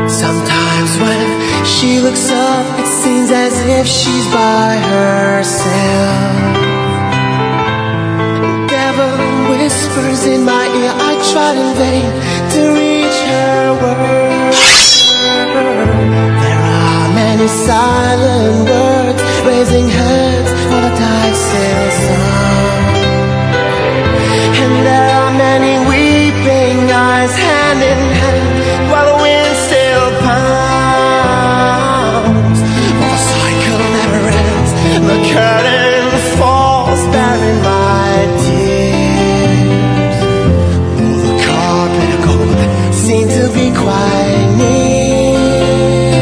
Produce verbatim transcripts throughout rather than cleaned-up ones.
Sometimes when she looks up, it seems as if she's by herself. The devil whispers in my ear, I tried in vain to reach her words. There are many silent words raising hands for the tide-sail song. And there are many weeping eyes hand in hand while the wind still pounds. But the cycle never ends, the curtain falls bearing my tears. Oh, the carpet of gold seemed to be quite near.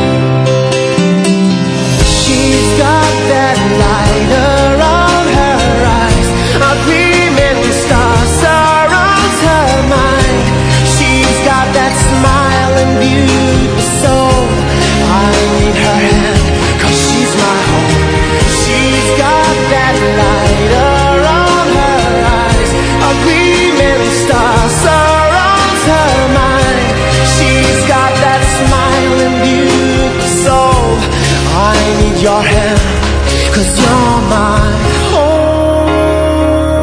She's got that light around her eyes, a gleaming star surrounds her mind. She's got that smile and beauty so I need her hand, cause she's my home. She's got that light around her eyes, a gleaming star surrounds her mind. She's got that smile and beauty so I need your hand, cause you're my home.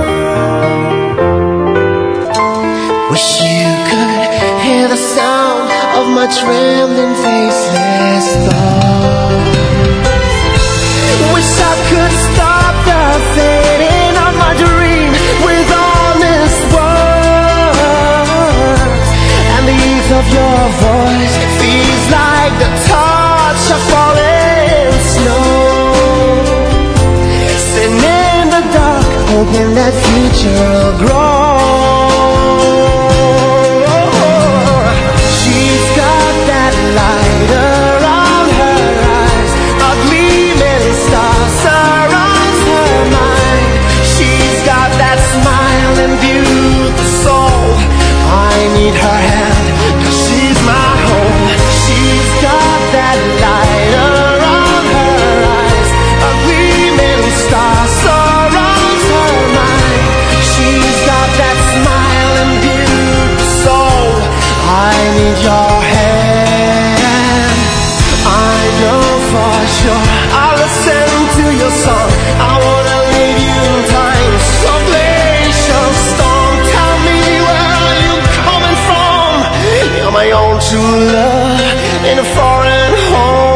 Wish you could hear the sound of my trembling faceless thoughts. Wish I could stop the fading of my dream with honest words. And the youth of your voice feels like the touch of falling snow. Sitting in the dark, hoping that future will grow. She's got that light around her eyes, a gleaming star surrounds her mind. She's got that smile and beauty soul I need her hand, cause she's my home. She's got that light around her eyes, a gleaming star surrounds her mind. She's got that smile and beauty soul I need your hand. I know for sure I'll listen to your song. I wanna leave you in time. So glacial storm, tell me where are you coming from? You're my own true love in a foreign home.